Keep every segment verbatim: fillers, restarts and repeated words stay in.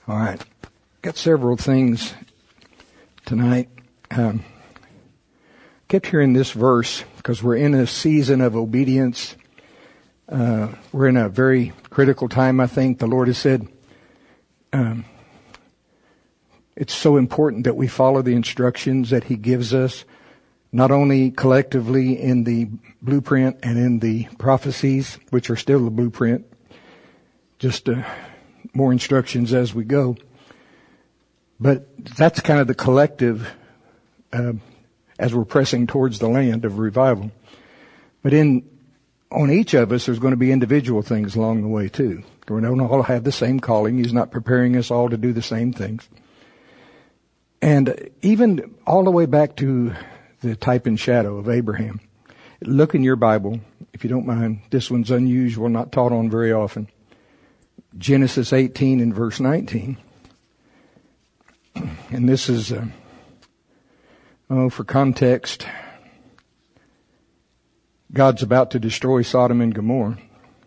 All right. Got several things tonight. Um, kept hearing this verse because we're in a season of obedience. Uh, we're in a very critical time, I think. The Lord has said um, it's so important that we follow the instructions that He gives us, not only collectively in the blueprint and in the prophecies, which are still the blueprint, just uh, more instructions as we go. But that's kind of the collective uh, as we're pressing towards the land of revival. But in on each of us, there's going to be individual things along the way too. We don't all have the same calling. He's not preparing us all to do the same things. And even all the way back to the type and shadow of Abraham. Look in your Bible, if you don't mind. This one's unusual, not taught on very often. Genesis eighteen and verse nineteen. And this is, uh, oh, for context, God's about to destroy Sodom and Gomorrah.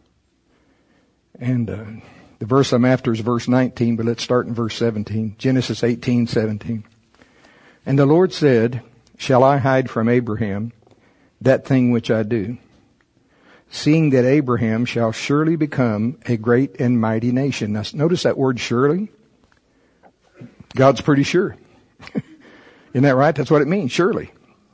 And uh, the verse I'm after is verse nineteen, but let's start in verse seventeen. Genesis eighteen, seventeen. And the Lord said, shall I hide from Abraham that thing which I do, seeing that Abraham shall surely become a great and mighty nation? Now, notice that word surely. God's pretty sure. Isn't that right? That's what it means, surely.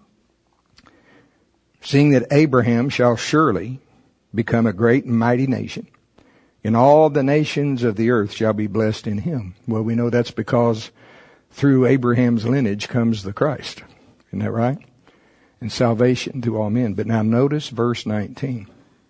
Seeing that Abraham shall surely become a great and mighty nation, and all the nations of the earth shall be blessed in him. Well, we know that's because through Abraham's lineage comes the Christ. Isn't that right? And salvation to all men. But now notice verse nineteen.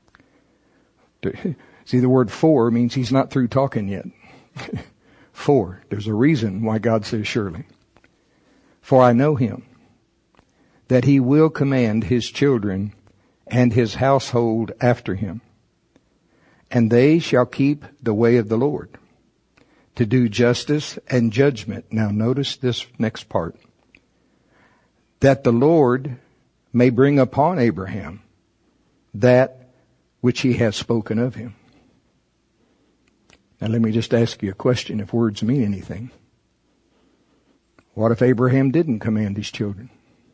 See, the word for means he's not through talking yet. For. There's a reason why God says surely. For I know him, that he will command his children and his household after him, and they shall keep the way of the Lord, to do justice and judgment. Now notice this next part. That the Lord may bring upon Abraham that which he has spoken of him. Now let me just ask you a question, if words mean anything. What if Abraham didn't command his children?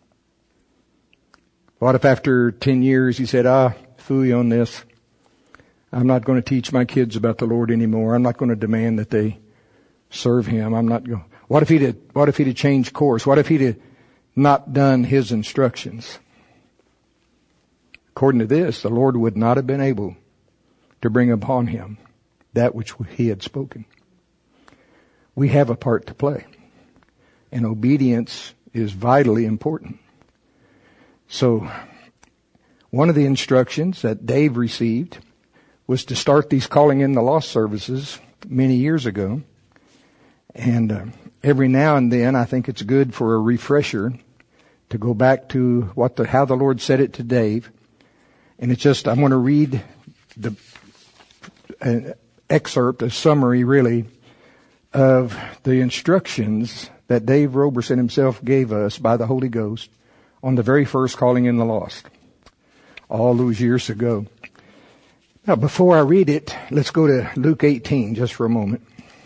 What if after ten years he said, ah, phooey on this. I'm not going to teach my kids about the Lord anymore. I'm not going to demand that they serve him. I'm not going. What if he'd have, what if he'd have changed course? What if he'd have not done his instructions? According to this, the Lord would not have been able to bring upon him that which he had spoken. We have a part to play, and obedience is vitally important. So, one of the instructions that Dave received was to start these Calling in the Lost services many years ago. And uh, every now and then, I think it's good for a refresher to go back to what the how the Lord said it to Dave. And it's just, I'm going to read the an excerpt, a summary really, of the instructions that Dave Roberson himself gave us by the Holy Ghost on the very first Calling in the Lost, all those years ago. Now, before I read it, let's go to Luke eighteen just for a moment.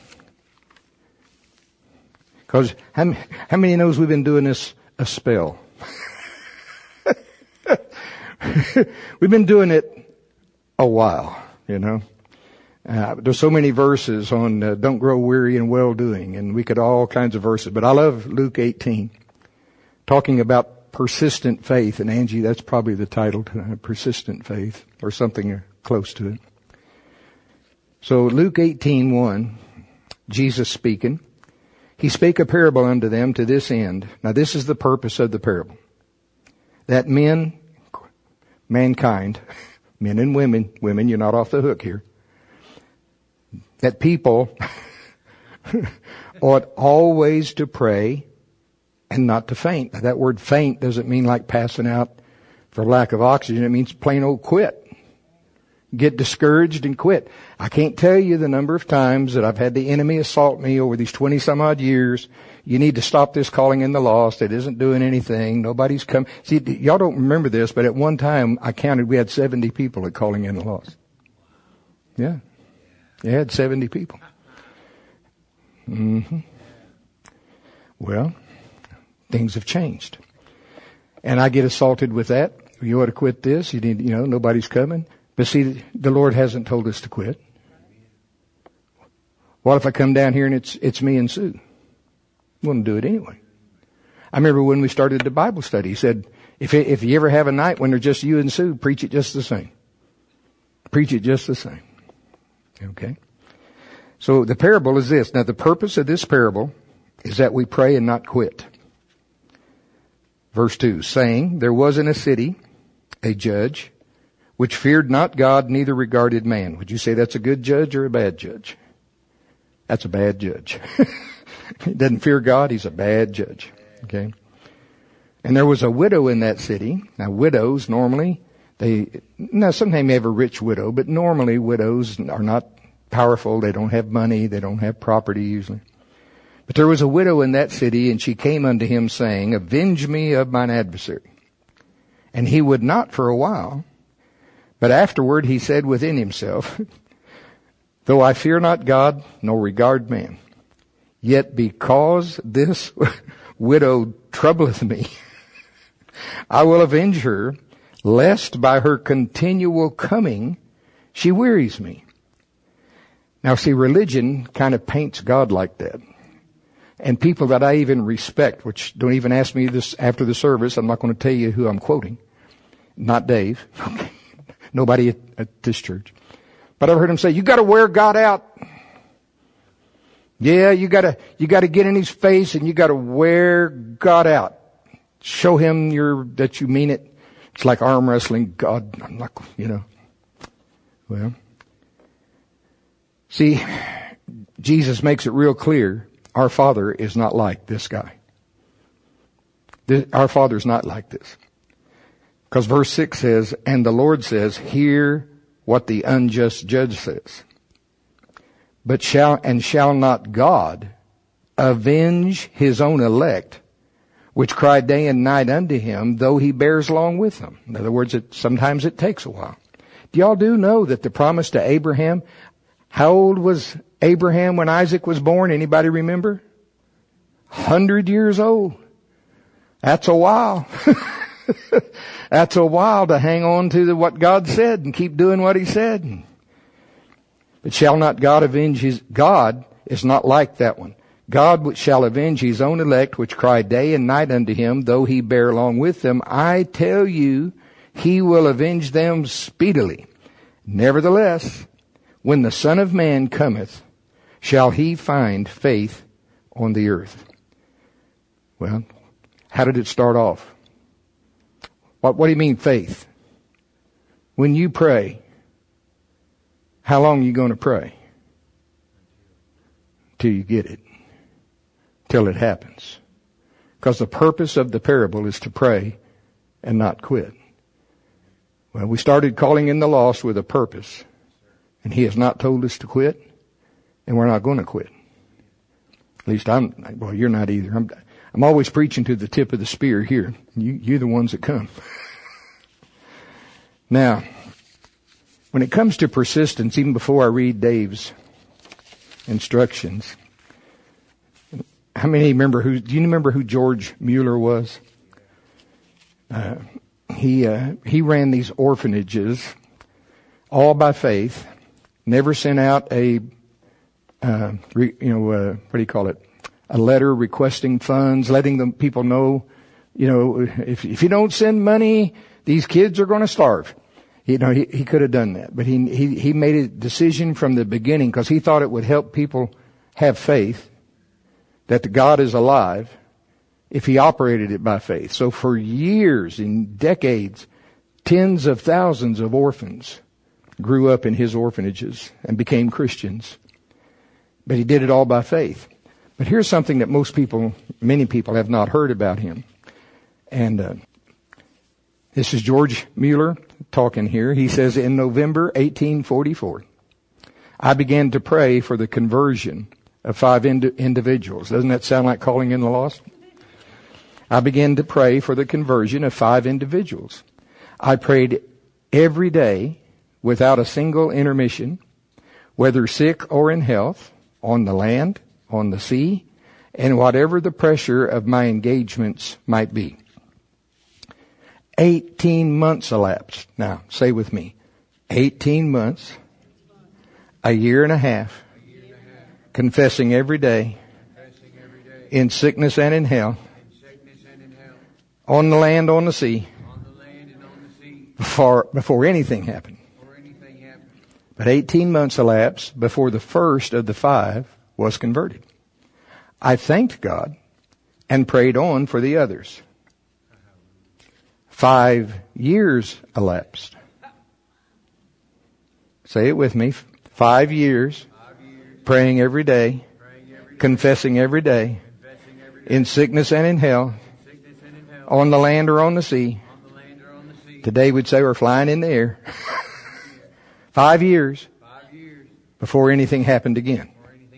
Because how, how many knows we've been doing this a spell? We've been doing it a while, you know. Uh, there's so many verses on uh, don't grow weary in well-doing, and we could all kinds of verses. But I love Luke eighteen, talking about persistent faith. And Angie, that's probably the title tonight, persistent faith, or something close to it. So Luke eighteen one, Jesus speaking. He spake a parable unto them to this end. Now this is the purpose of the parable. That men, mankind, men and women, women, you're not off the hook here. That people ought always to pray and not to faint. Now, that word faint doesn't mean like passing out for lack of oxygen. It means plain old quit. Get discouraged and quit. I can't tell you the number of times that I've had the enemy assault me over these twenty some odd years. You need to stop this Calling in the Lost. It isn't doing anything. Nobody's come. See, y'all don't remember this, but at one time I counted we had seventy people at Calling in the Lost. Yeah. They had seventy people. Mm-hmm. Well, things have changed. And I get assaulted with that. You ought to quit this. You need, you know, nobody's coming. But see, the Lord hasn't told us to quit. What if I come down here and it's, it's me and Sue? I'm going to do it anyway. I remember when we started the Bible study, he said, if, it, if you ever have a night when there's just you and Sue, preach it just the same. Preach it just the same. Okay? So the parable is this. Now the purpose of this parable is that we pray and not quit. Verse two, saying, there was in a city a judge which feared not God, neither regarded man. Would you say that's a good judge or a bad judge? That's a bad judge. He doesn't fear God, he's a bad judge. Okay? And there was a widow in that city. Now widows normally, they, now sometimes they have a rich widow, but normally widows are not powerful. They don't have money. They don't have property usually. But there was a widow in that city, and she came unto him saying, avenge me of mine adversary. And he would not for a while. But afterward he said within himself, though I fear not God, nor regard man, yet because this widow troubleth me, I will avenge her, lest by her continual coming she wearies me. Now see, religion kind of paints God like that. And people that I even respect, which don't even ask me this after the service, I'm not going to tell you who I'm quoting. Not Dave. Okay. Nobody at, at this church. But I've heard him say, you got to wear God out. Yeah, you got to you got to get in his face and you got to wear God out. Show him your that you mean it. It's like arm wrestling. God, I'm not, you know. Well, see, Jesus makes it real clear. Our Father is not like this guy. This, our Father is not like this. Because verse six says, and the Lord says, hear what the unjust judge says. But shall, and shall not God avenge his own elect, which cry day and night unto him, though he bears long with them? In other words, it, sometimes it takes a while. Do y'all do know that the promise to Abraham, how old was Abraham when Isaac was born? Anybody remember? Hundred years old. That's a while. That's a while to hang on to the, what God said and keep doing what he said. But shall not God avenge his, God is not like that one. God shall avenge his own elect, which cry day and night unto him, though he bear long with them. I tell you, he will avenge them speedily. Nevertheless, when the Son of Man cometh, shall he find faith on the earth? Well, how did it start off? What, what do you mean faith? When you pray, how long are you going to pray? Till you get it. Till it happens. Because the purpose of the parable is to pray and not quit. Well, we started calling in the lost with a purpose. And he has not told us to quit. And we're not going to quit. At least I'm, well, you're not either. I'm, I'm always preaching to the tip of the spear here. You, you're the ones that come. Now, when it comes to persistence, even before I read Dave's instructions, how many remember who, do you remember who George Mueller was? Uh, he, uh, he ran these orphanages all by faith, never sent out a, uh, re, you know, uh, what do you call it? A letter requesting funds, letting the people know, you know, if, if you don't send money, these kids are going to starve. You know, he, he could have done that, but he, he, he made a decision from the beginning because he thought it would help people have faith that the God is alive if he operated it by faith. So for years and decades, tens of thousands of orphans grew up in his orphanages and became Christians. But he did it all by faith. But here's something that most people, many people have not heard about him. And uh, this is George Mueller talking here. He says, in November eighteen forty-four, I began to pray for the conversion of five ind- individuals. Doesn't that sound like calling in the lost? I began to pray for the conversion of five individuals. I prayed every day without a single intermission, whether sick or in health, on the land, on the sea, and whatever the pressure of my engagements might be. Eighteen months elapsed. Now, say with me, eighteen months, a year and a half, confessing every day, in sickness and in hell, on the land, on the sea, before, before anything happened. But eighteen months elapsed before the first of the five was converted. I thanked God and prayed on for the others. Five years elapsed. Say it with me. Five years, praying every day, confessing every day, in sickness and in hell, on the land or on the sea. Today we'd say we're flying in the air. Five years before anything happened again.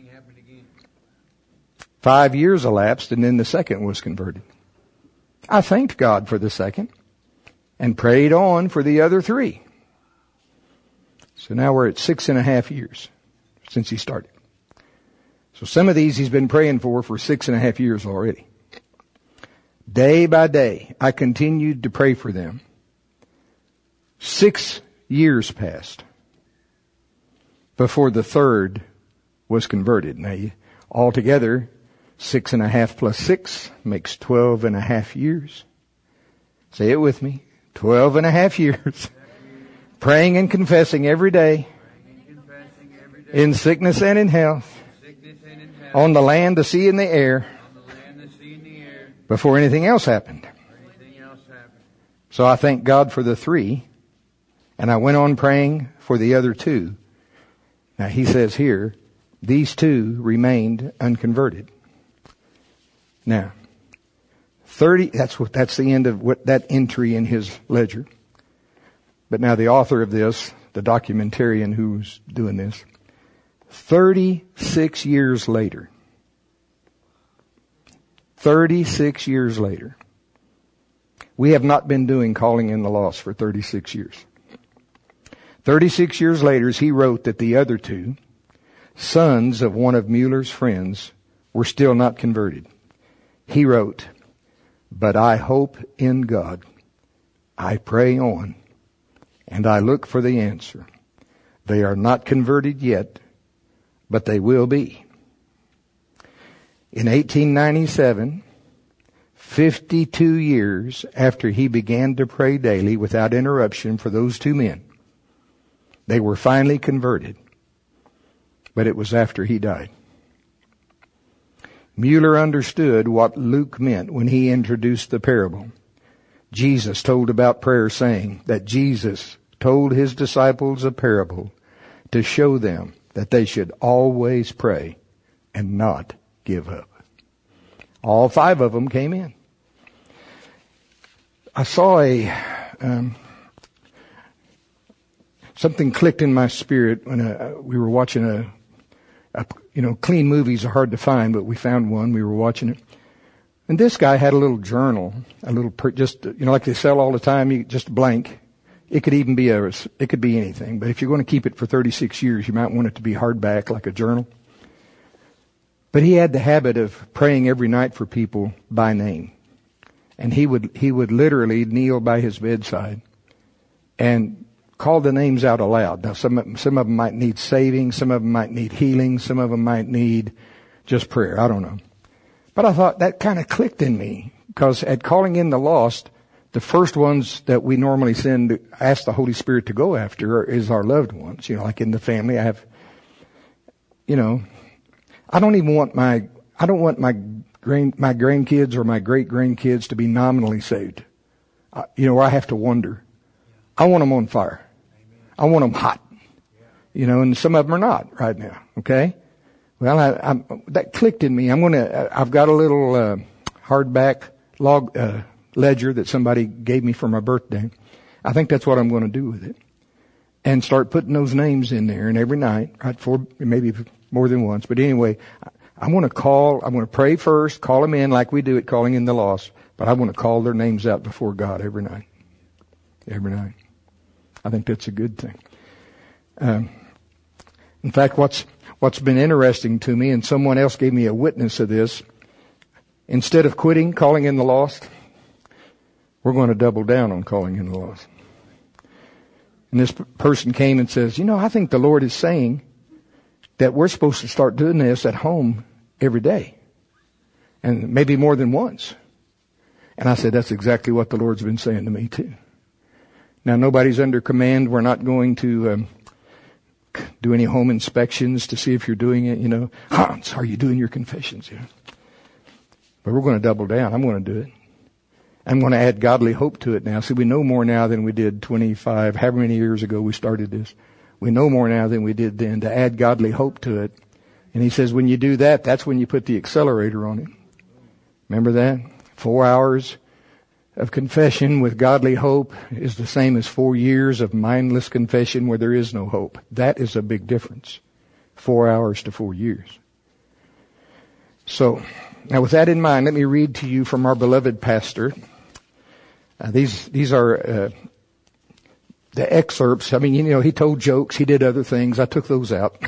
Five years elapsed, and then the second was converted. I thanked God for the second and prayed on for the other three. So now we're at six and a half years since he started. So some of these he's been praying for for six and a half years already. Day by day, I continued to pray for them. Six years passed before the third was converted. Now, you, altogether, six and a half plus six makes twelve and a half years. Say it with me. Twelve and a half years. Praying and confessing every day. In sickness and in health. On the land, the sea, and the air. Before anything else happened. So I thank God for the three. And I went on praying for the other two. Now he says here, these two remained unconverted. Now, thirty, that's what, that's the end of what, that entry in his ledger. But now the author of this, the documentarian who's doing this, thirty-six years later, thirty-six years later, we have not been doing Calling in the Lost for thirty-six years. thirty-six years later, he wrote that the other two, sons of one of Mueller's friends, were still not converted. He wrote, but I hope in God. I pray on, and I look for the answer. They are not converted yet, but they will be. In eighteen ninety-seven, fifty-two years after he began to pray daily without interruption for those two men, they were finally converted, but it was after he died. Mueller understood what Luke meant when he introduced the parable. Jesus told about prayer, saying that Jesus told his disciples a parable to show them that they should always pray and not give up. All five of them came in. I saw a... Um, Something clicked in my spirit when uh, we were watching a, a, you know, clean movies are hard to find, but we found one. We were watching it. And this guy had a little journal, a little, per, just, you know, like they sell all the time, you, just blank. It could even be a, it could be anything. But if you're going to keep it for thirty-six years, you might want it to be hardback, like a journal. But he had the habit of praying every night for people by name. And he would, he would literally kneel by his bedside and call the names out aloud. Now, some, some of them might need saving, some of them might need healing, some of them might need just prayer. I don't know. But I thought that kind of clicked in me, because at Calling in the Lost, the first ones that we normally send, to ask the Holy Spirit to go after, is our loved ones. You know, like in the family, I have, you know, I don't even want my, I don't want my grand, my grandkids or my great grandkids to be nominally saved. Uh, you know, where I have to wonder. I want them on fire. I want them hot. You know, and some of them are not right now. Okay? Well, I, I'm, that clicked in me. I'm gonna, I've got a little, uh, hardback log, uh, ledger that somebody gave me for my birthday. I think that's what I'm going to do with it. And start putting those names in there, and every night, right, for maybe more than once. But anyway, I, I want to call, I want to pray first, call them in like we do at Calling in the Lost, but I want to call their names out before God every night. Every night. I think that's a good thing. Um, in fact, what's what's been interesting to me, and someone else gave me a witness of this, instead of quitting calling in the lost, we're going to double down on calling in the lost. And this p- person came and says, you know, I think the Lord is saying that we're supposed to start doing this at home every day. And maybe more than once. And I said, that's exactly what the Lord's been saying to me too. Now, nobody's under command. We're not going to um, do any home inspections to see if you're doing it, you know. Hans, are you doing your confessions? Yeah. But we're going to double down. I'm going to do it. I'm going to add godly hope to it now. See, we know more now than we did twenty-five, however many years ago we started this. We know more now than we did then, to add godly hope to it. And he says, when you do that, that's when you put the accelerator on it. Remember that? Four hours of confession with godly hope is the same as four years of mindless confession where there is no hope. That is a big difference. Four hours to four years. So, now with that in mind, let me read to you from our beloved pastor. Uh, these, these are, uh, the excerpts. I mean, you know, he told jokes. He did other things. I took those out.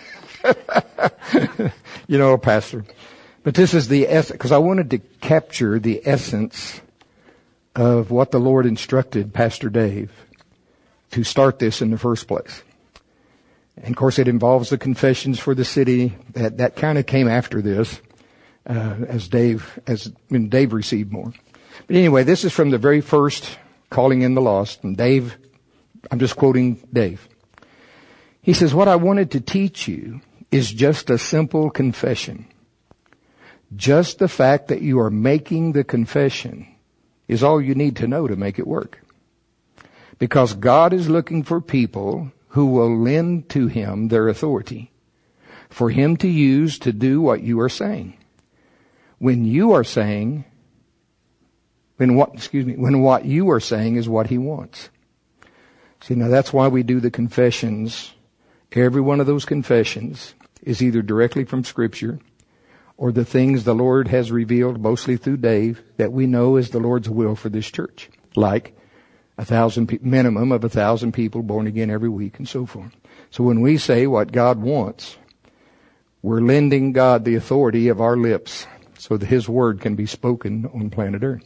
You know, pastor. But this is the essence, because I wanted to capture the essence of what the Lord instructed Pastor Dave to start this in the first place. And of course, it involves the confessions for the city. That that kind of came after this, uh, as Dave as when Dave received more. But anyway, this is from the very first Calling in the Lost, and Dave. I'm just quoting Dave. He says, "What I wanted to teach you is just a simple confession. Just the fact that you are making the confession is all you need to know to make it work. Because God is looking for people who will lend to Him their authority, for Him to use to do what you are saying. When you are saying, when what, excuse me, when what you are saying is what He wants." See, now that's why we do the confessions. Every one of those confessions is either directly from Scripture or the things the Lord has revealed, mostly through Dave, that we know is the Lord's will for this church. Like a thousand, pe- minimum of a thousand people born again every week and so forth. So when we say what God wants, we're lending God the authority of our lips so that His word can be spoken on planet Earth.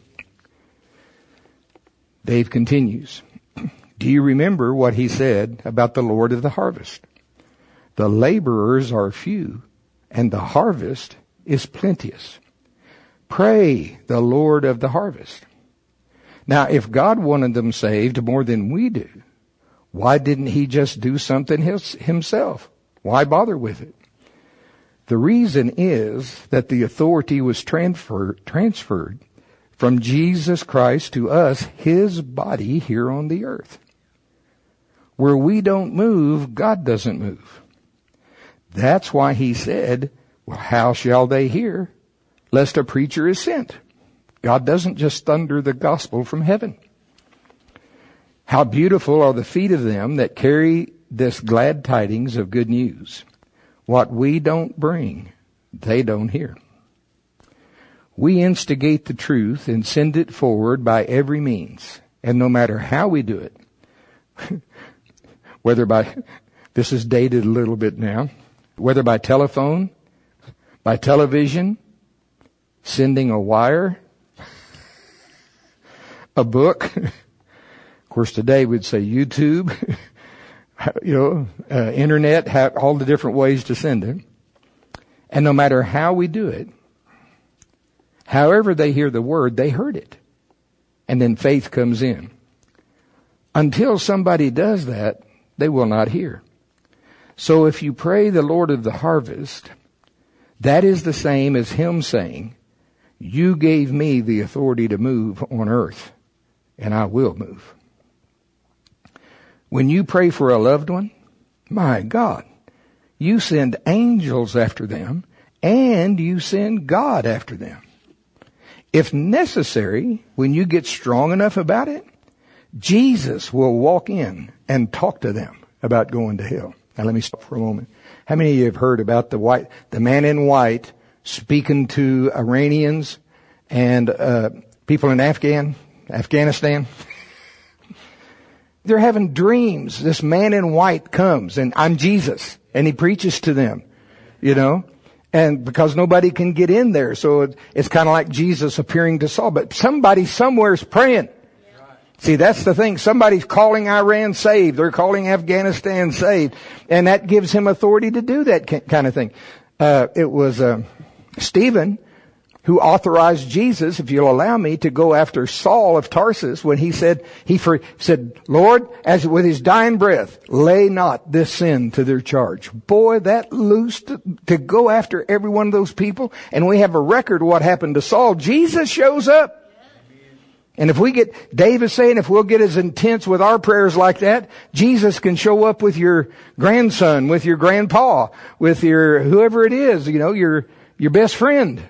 Dave continues. Do you remember what he said about the Lord of the harvest? The laborers are few, and the harvest is plenteous. Pray the Lord of the harvest. Now, if God wanted them saved more than we do, why didn't He just do something his, Himself? Why bother with it? The reason is that the authority was transfer, transferred from Jesus Christ to us, His body here on the earth. Where we don't move, God doesn't move. That's why He said, well, how shall they hear lest a preacher is sent? God doesn't just thunder the gospel from heaven. How beautiful are the feet of them that carry this glad tidings of good news. What we don't bring, they don't hear. We instigate the truth and send it forward by every means. And no matter how we do it, whether by, this is dated a little bit now, whether by telephone, by television, sending a wire, a book. Of course, today we'd say YouTube, you know, uh, internet, have all the different ways to send it. And no matter how we do it, however they hear the word, they heard it. And then faith comes in. Until somebody does that, they will not hear. So if you pray the Lord of the harvest, that is the same as Him saying, you gave me the authority to move on earth, and I will move. When you pray for a loved one, my God, you send angels after them, and you send God after them. If necessary, when you get strong enough about it, Jesus will walk in and talk to them about going to hell. Now let me stop for a moment. How many of you have heard about the white, the man in white speaking to Iranians and uh, people in Afghan, Afghanistan? They're having dreams. This man in white comes and I'm Jesus and he preaches to them. you know, and because nobody can get in there. So it, it's kind of like Jesus appearing to Saul, but somebody somewhere is praying. See, that's the thing. Somebody's calling Iran saved. They're calling Afghanistan saved. And that gives him authority to do that kind of thing. Uh, it was, uh, Stephen who authorized Jesus, if you'll allow me, to go after Saul of Tarsus when he said, he for, said, Lord, as with his dying breath, lay not this sin to their charge. Boy, that loosed to, to go after every one of those people. And we have a record of what happened to Saul. Jesus shows up. And if we get, Dave is saying, if we'll get as intense with our prayers like that, Jesus can show up with your grandson, with your grandpa, with your, whoever it is, you know, your, your best friend.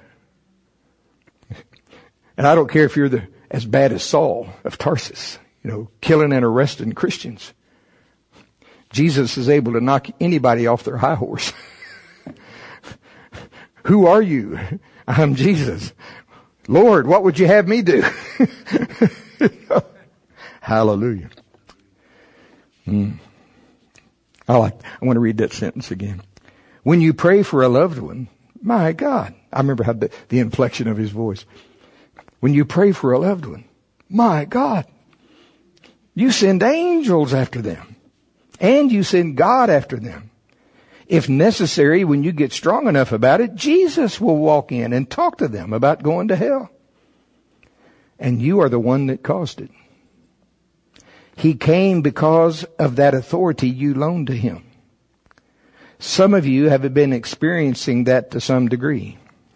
And I don't care if you're the, as bad as Saul of Tarsus, you know, killing and arresting Christians. Jesus is able to knock anybody off their high horse. Who are you? I'm Jesus. Lord, what would you have me do? Hallelujah. Mm. I like, I want to read that sentence again. When you pray for a loved one, my God, I remember how the, the inflection of his voice. When you pray for a loved one, my God, you send angels after them and you send God after them. If necessary, when you get strong enough about it, Jesus will walk in and talk to them about going to hell. And you are the one that caused it. He came because of that authority you loaned to him. Some of you have been experiencing that to some degree.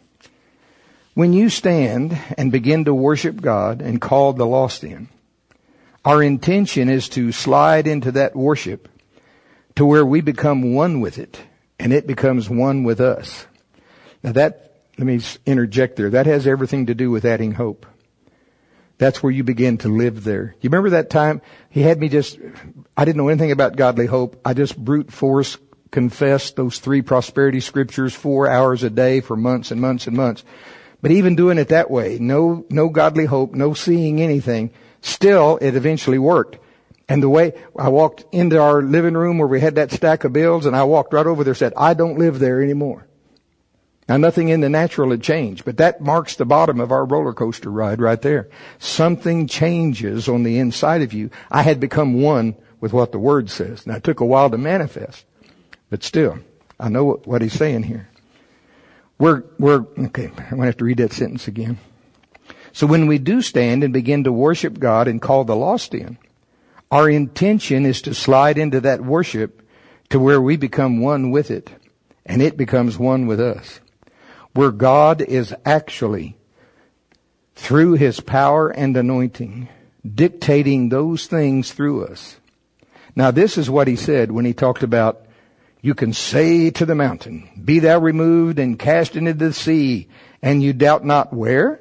When you stand and begin to worship God and call the lost in, our intention is to slide into that worship to where we become one with it, and it becomes one with us. Now that, let me interject there, that has everything to do with adding hope. That's where you begin to live there. You remember that time he had me just, I didn't know anything about godly hope. I just brute force confessed those three prosperity scriptures four hours a day for months and months and months. But even doing it that way, no, no godly hope, no seeing anything, still it eventually worked. And the way I walked into our living room where we had that stack of bills, and I walked right over there and said, I don't live there anymore. Now nothing in the natural had changed, but that marks the bottom of our roller coaster ride right there. Something changes on the inside of you. I had become one with what the Word says. Now it took a while to manifest, but still, I know what, what he's saying here. We're, we're, okay, I'm going to have to read that sentence again. So when we do stand and begin to worship God and call the lost in, our intention is to slide into that worship to where we become one with it, and it becomes one with us. Where God is actually, through his power and anointing, dictating those things through us. Now this is what he said when he talked about, you can say to the mountain, be thou removed and cast into the sea, and you doubt not where?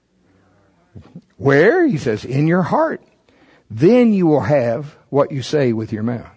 Where? He says, in your heart. Then you will have what you say with your mouth.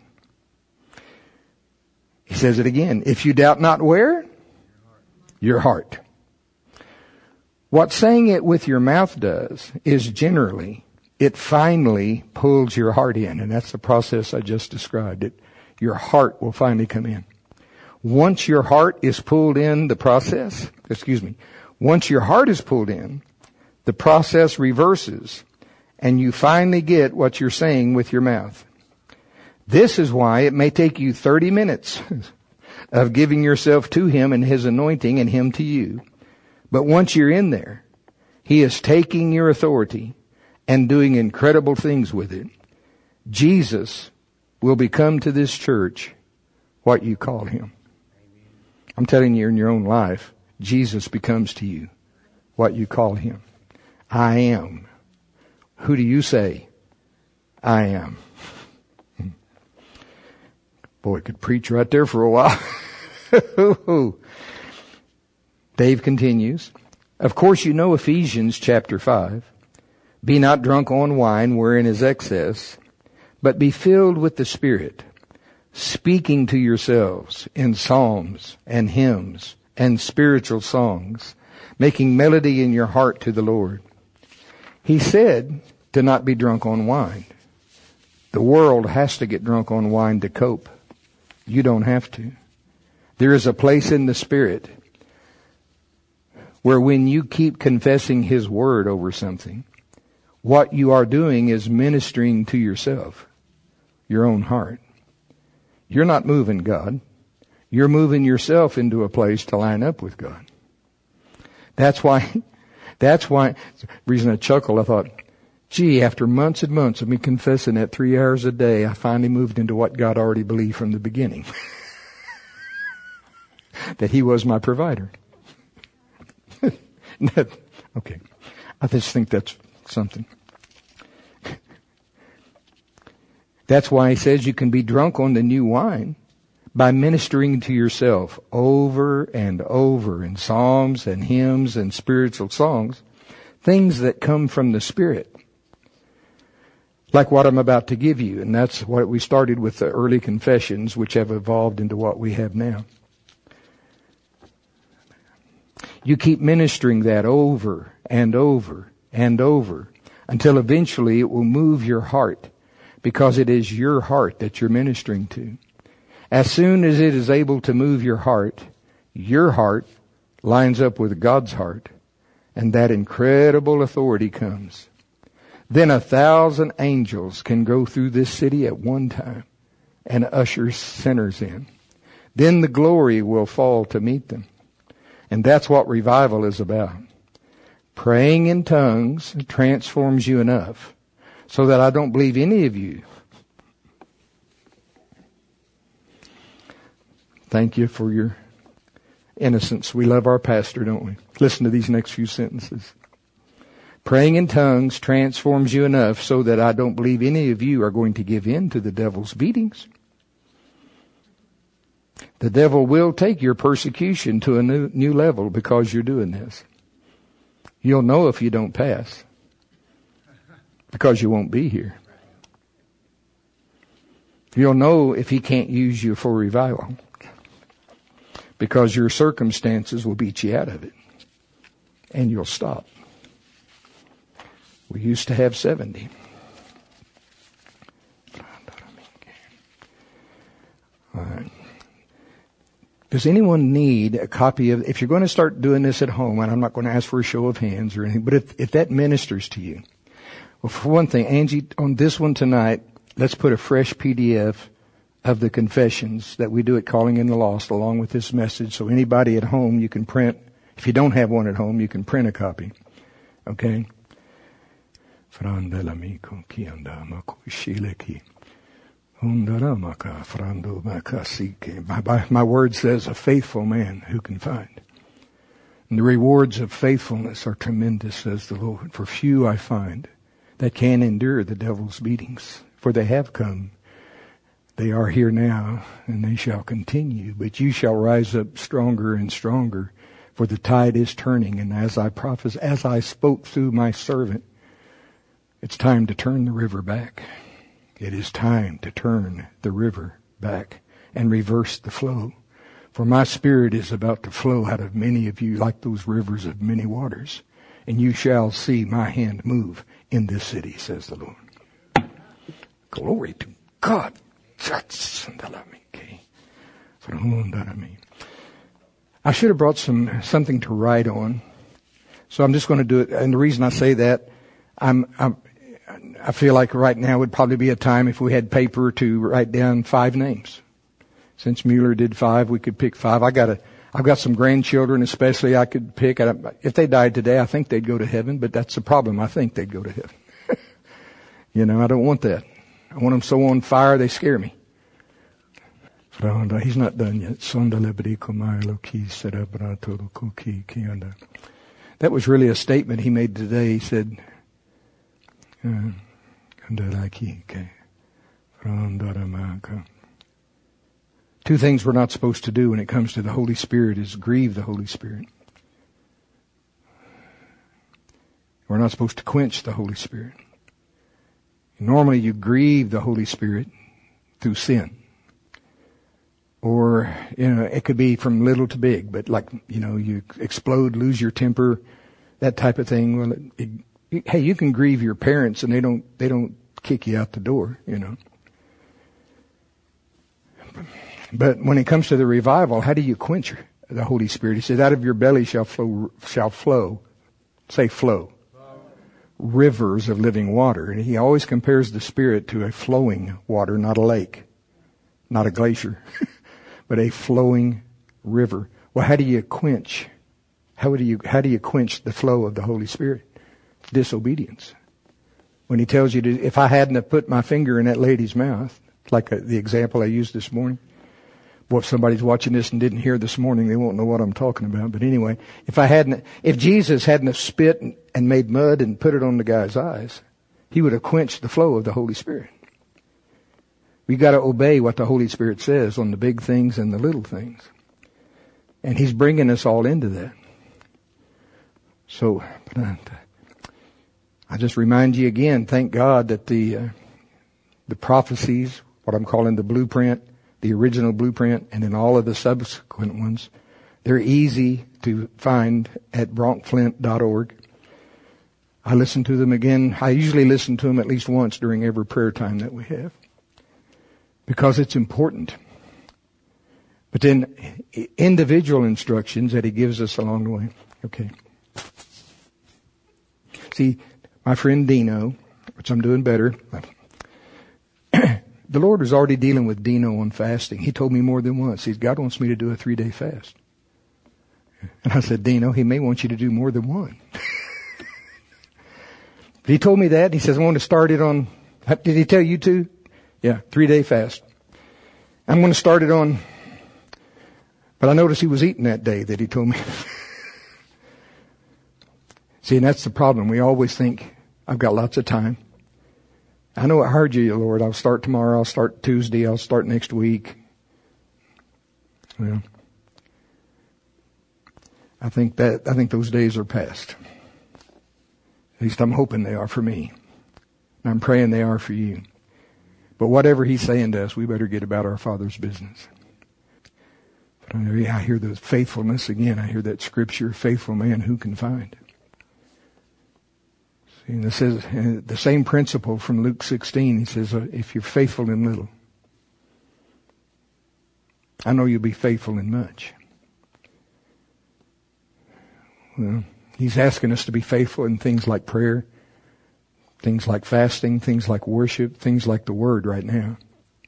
He says it again. If you doubt not where? Your heart. What saying it with your mouth does is generally, it finally pulls your heart in. And that's the process I just described. It, your heart will finally come in. Once your heart is pulled in, the process, excuse me, once your heart is pulled in, the process reverses. And you finally get what you're saying with your mouth. This is why it may take you thirty minutes of giving yourself to him and his anointing and him to you. But once you're in there, he is taking your authority and doing incredible things with it. Jesus will become to this church what you call him. I'm telling you, in your own life, Jesus becomes to you what you call him. I am. Who do you say I am? Boy, I could preach right there for a while. Dave continues. Of course, you know Ephesians chapter five. Be not drunk on wine wherein is excess, but be filled with the Spirit, speaking to yourselves in psalms and hymns and spiritual songs, making melody in your heart to the Lord. He said to not be drunk on wine. The world has to get drunk on wine to cope. You don't have to. There is a place in the Spirit where when you keep confessing His Word over something, what you are doing is ministering to yourself, your own heart. You're not moving God. You're moving yourself into a place to line up with God. That's why, that's why, the reason I chuckled, I thought, gee, after months and months of me confessing that three hours a day, I finally moved into what God already believed from the beginning. That He was my provider. Okay. I just think that's something. That's why He says you can be drunk on the new wine by ministering to yourself over and over in psalms and hymns and spiritual songs, things that come from the Spirit. Like what I'm about to give you, and that's what we started with, the early confessions, which have evolved into what we have now. You keep ministering that over and over and over until eventually it will move your heart, because it is your heart that you're ministering to. As soon as it is able to move your heart, your heart lines up with God's heart, and that incredible authority comes. Then a thousand angels can go through this city at one time and usher sinners in. Then the glory will fall to meet them. And that's what revival is about. Praying in tongues transforms you enough so that I don't believe any of you. Thank you for your innocence. We love our pastor, don't we? Listen to these next few sentences. Praying in tongues transforms you enough so that I don't believe any of you are going to give in to the devil's beatings. The devil will take your persecution to a new, new level because you're doing this. You'll know if you don't pass, because you won't be here. You'll know if he can't use you for revival, because your circumstances will beat you out of it, and you'll stop. We used to have seventy. All right. Does anyone need a copy of, if you're going to start doing this at home, and I'm not going to ask for a show of hands or anything, but if, if that ministers to you, well, for one thing, Angie, on this one tonight, let's put a fresh P D F of the confessions that we do at Calling in the Lost along with this message, so anybody at home, you can print. If you don't have one at home, you can print a copy. Okay? My, my word says, a faithful man who can find. And the rewards of faithfulness are tremendous, says the Lord. For few I find that can endure the devil's beatings. For they have come. They are here now, and they shall continue. But you shall rise up stronger and stronger, for the tide is turning. And as I prophesied, as I spoke through my servant, it's time to turn the river back. It is time to turn the river back and reverse the flow. For my spirit is about to flow out of many of you like those rivers of many waters. And you shall see my hand move in this city, says the Lord. Glory to God. I should have brought some something to write on. So I'm just going to do it. And the reason I say that, I'm, I'm I feel like right now would probably be a time if we had paper to write down five names. Since Mueller did five, we could pick five. I got a, I've got some grandchildren, especially I could pick. If they died today, I think they'd go to heaven, but that's the problem. I think they'd go to heaven. You know, I don't want that. I want them so on fire they scare me. He's not done yet. That was really a statement he made today. He said, uh, two things we're not supposed to do when it comes to the Holy Spirit is grieve the Holy Spirit. We're not supposed to quench the Holy Spirit. Normally you grieve the Holy Spirit through sin. Or, you know, it could be from little to big, but like, you know, you explode, lose your temper, that type of thing. Well, it, it, hey, you can grieve your parents and they don't, they don't kick you out the door, you know. But when it comes to the revival, how do you quench the Holy Spirit? He says, out of your belly shall flow, shall flow, say flow, rivers of living water. And he always compares the Spirit to a flowing water, not a lake, not a glacier, but a flowing river. Well, how do you quench? How do you, how do you quench the flow of the Holy Spirit? Disobedience. When he tells you to, if I hadn't have put my finger in that lady's mouth, like a, the example I used this morning. Boy, if somebody's watching this and didn't hear this morning, they won't know what I'm talking about. But anyway, if I hadn't, if Jesus hadn't have spit and, and made mud and put it on the guy's eyes, he would have quenched the flow of the Holy Spirit. We got to obey what the Holy Spirit says on the big things and the little things. And he's bringing us all into that. So, but I, I just remind you again, thank God that the, uh, the prophecies, what I'm calling the blueprint, the original blueprint, and then all of the subsequent ones, they're easy to find at bronc flint dot org. I listen to them again. I usually listen to them at least once during every prayer time that we have, because it's important. But then individual instructions that he gives us along the way. Okay. See, my friend Dino, which I'm doing better, the Lord was already dealing with Dino on fasting. He told me more than once, he said, God wants me to do a three-day fast. And I said, Dino, he may want you to do more than one. But he told me that. He says, I want to start it on, did he tell you to? Yeah, three-day fast. I'm going to start it on, but I noticed he was eating that day that he told me. See, and that's the problem. We always think, I've got lots of time. I know I heard you, Lord. I'll start tomorrow. I'll start Tuesday. I'll start next week. Well, I think that, I think those days are past. At least I'm hoping they are for me. And I'm praying they are for you. But whatever he's saying to us, we better get about our Father's business. But I hear the faithfulness again. I hear that scripture, faithful man, who can find? See, and this is uh, the same principle from Luke sixteen. He says, uh, if you're faithful in little, I know you'll be faithful in much. Well, he's asking us to be faithful in things like prayer, things like fasting, things like worship, things like the Word right now.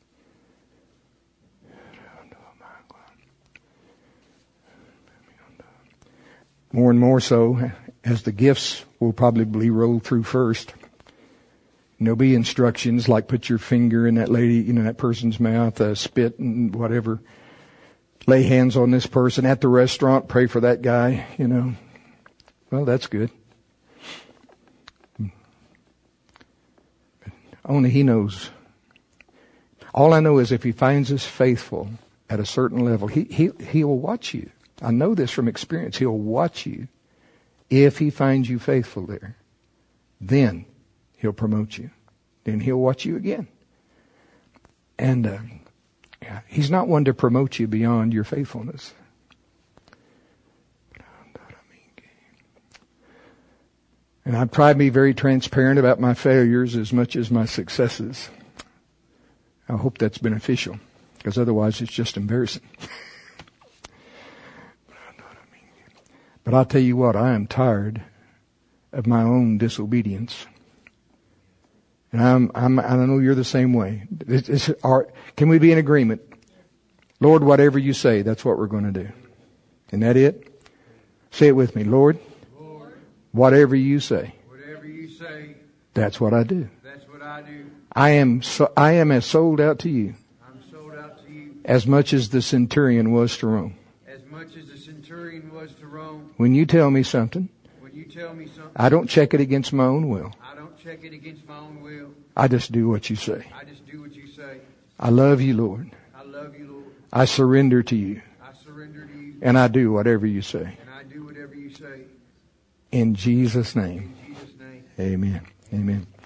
More and more so, as the gifts will probably roll through first. And there'll be instructions like put your finger in that lady, you know, that person's mouth, uh, spit and whatever. Lay hands on this person at the restaurant, pray for that guy, you know. Well, that's good. But only he knows. All I know is if he finds us faithful at a certain level, he, he, he'll watch you. I know this from experience. He'll watch you. If he finds you faithful there, then he'll promote you. Then he'll watch you again. And uh, yeah, he's not one to promote you beyond your faithfulness. And I've tried to be very transparent about my failures as much as my successes. I hope that's beneficial, because otherwise it's just embarrassing. But I'll tell you what, I am tired of my own disobedience. And I'm, I'm, I know you're the same way. It's, it's our, can we be in agreement? Lord, whatever you say, that's what we're going to do. Isn't that it? Say it with me. Lord, Lord, whatever you say, whatever you say, that's what I do. That's what I do. I am, so, I am as sold out to you. I'm sold out to you. As much as the centurion was to Rome. As much as the centurion was to Rome. When you tell me something, when you tell me something, I don't check it against my own will. I don't check it against my own will. I just do what you say. I just do what you say. I love you, Lord. I love you, Lord. I surrender to you. I surrender to you. And I do whatever you say. And I do whatever you say. In Jesus' name. In Jesus' name. Amen. Amen.